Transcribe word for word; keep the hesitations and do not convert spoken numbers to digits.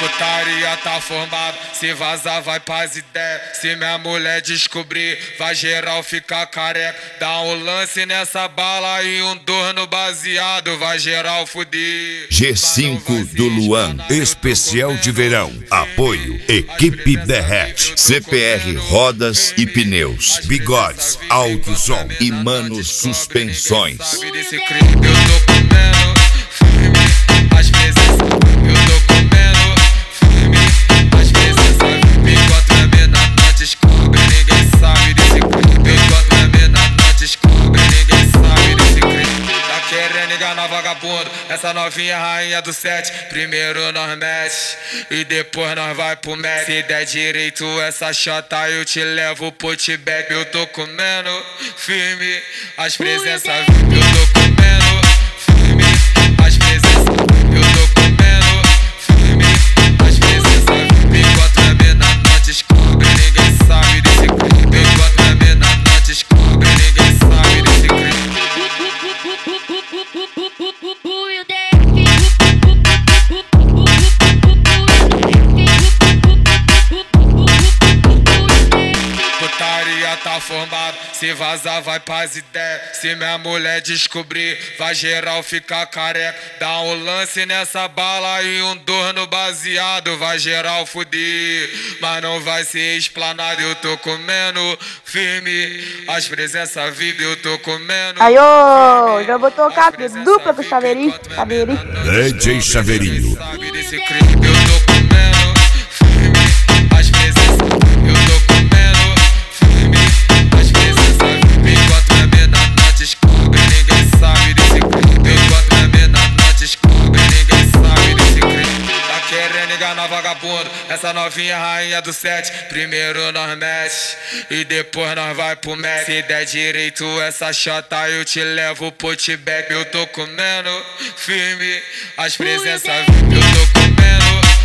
Putaria tá formado, se vazar vai pras ideias. Se minha mulher descobrir, vai geral ficar careca. Dá um lance nessa bala e um dor no baseado, vai geral fuder. G cinco do Luan, especial de verão. Apoio, Equipe Derrete, C P R Rodas e Pneus, Bigodes, Alto Som e Mano Suspensões. Sabe desse crime, eu tô comendo firme, às vezes eu tô comendo firme, às vezes sabe. Me enquanto minha mina não descobre, ninguém sabe desse crime. Eu enquanto minha mina não descobre, ninguém sabe desse crime. Tá querendo enganar vagabundo, essa novinha rainha do sete. Primeiro nós mexe e depois nós vai pro match. Se der direito essa chota eu te levo pro Tibete. Eu tô comendo firme, as presenças V I P. Eu tô comendo firme, às vezes eu tô comendo firme, às vezes V I P. Enquanto a mina não descobre, ninguém sabe desse crime. Enquanto a mina não descobre, ninguém sabe desse crime. Putaria tá formado, se vazar vai pras ideias. Se minha mulher descobrir, vai geral ficar careca. Dá um lance nessa bala e um dor no baseado, vai geral fuder. Mas não vai ser explanado, eu tô comendo firme, as presenças V I P. Eu tô comendo. Aí, ô, já vou tocar dupla com o Chaveirinho. Chaveirinho. D J Chaveirinho. Sabe desse crime, eu tô comendo firme, às vezes eu tô comendo firme, às vezes sabe. Enquanto minha mina não descobre, ninguém sabe desse crime. Enquanto minha mina não descobre, ninguém sabe desse crime. Tá querendo enganar vagabundo, essa novinha rainha do sete. Primeiro nós mexe e depois nós vai pro match. Se der direito essa chota eu te levo pro Tibete. Eu tô comendo firme, as presenças V I P. Eu tô comendo